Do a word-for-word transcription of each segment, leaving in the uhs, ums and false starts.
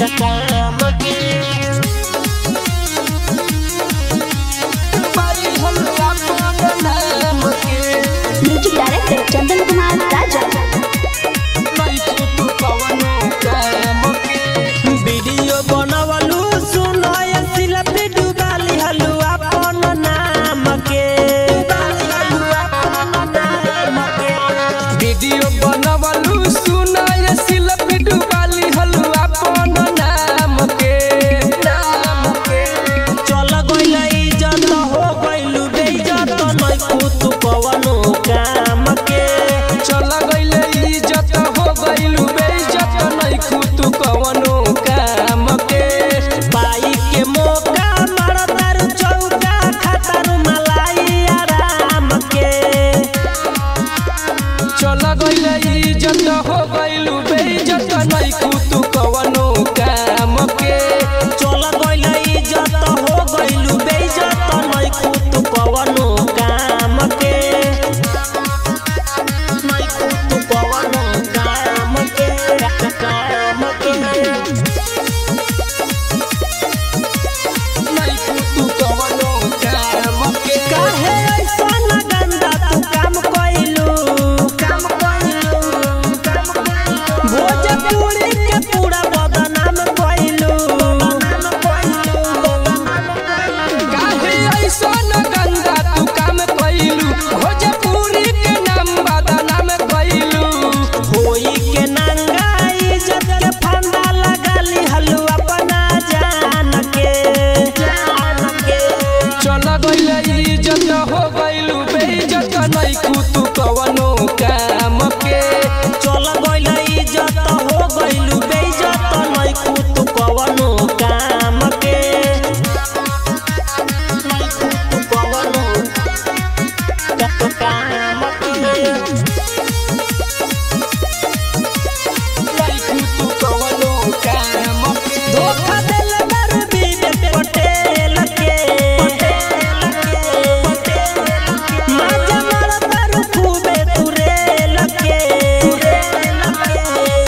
काम के पाई हलवा अपन नाम के। Music director Chandan Kumar Raja. नहीं तू कवनो काम के वीडियो बनवलू सुनो ये शिल्पी डुबाली हलवा अपन नाम के। वीडियो बनवलू सुनो ये शिल्पी डुबाली हलवा अपन नाम के नाम के। चल गइल इज्जत हो गइलू बेइज्जत नहीं तू कवनो काम के। चल गइल इज्जत हो गइलू बेइज्जत नहीं तू कवनो काम के। पाई के मौका मारदार चौका खातर मलाई आराम के। चल गइल इज्जत हो गइलू बेइज्जत नहीं तू कवनो काम के। चल गइल इज्जत हो गइलू बेइज्जत नहीं तू कवनो काम के। नहीं तू कवनो काम के काम के। नहीं तू कवनो काम के। काहे ऐसन गंदा तू काम कइलू काम कइलू काम कइलू। भोजपुरी के पूरा बदनाम कइलू बदनाम कइलू बदनाम कइलू। काहे ऐसन गंदा तू काम कइलू भोजपुरी के नाम बदनाम कइलू। होई के नंगा इज्जत के फंदा लगाली हलू अपना जान के जान के। चल गइल इज्जत हो गइलू बेइज्जत नहीं तू कवनो काम के। चल गइल इज्जत हो गइलू बेइज्जत नहीं तू कवनो काम के। नहीं तू कवनो काम के। नहीं तू कवनो काम के। धोखा देल बारू विवेक पटेल के पटेल के पटेल के। माजा मार बारू खूबे तुरेल के तुरेल के।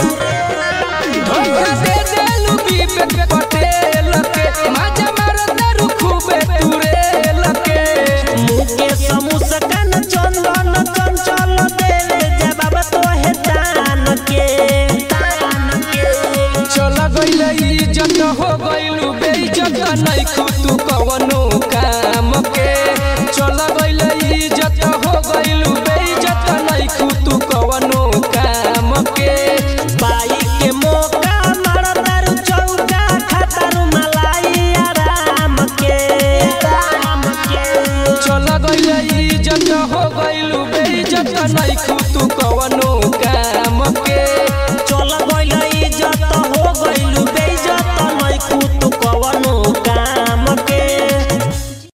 धोखा दे देलू विवेक पटेल के माजा मार बारू खूबे तुरेल के। मुकेश मुस्कान चंदन चंचल देले जवाब तोहे तान के तान के। चल गइल इज्जत हो गइलू बेइज्जत नहीं तू कवनो काम के। चल गइल इज्जत हो गइलू बेइज्जत नहीं तू कवनो काम के। पाई के मौका मारदार चौका खातर मलाई आराम के आराम के। चल गइल इज्जत हो गइलू बेइज्जत नहीं तू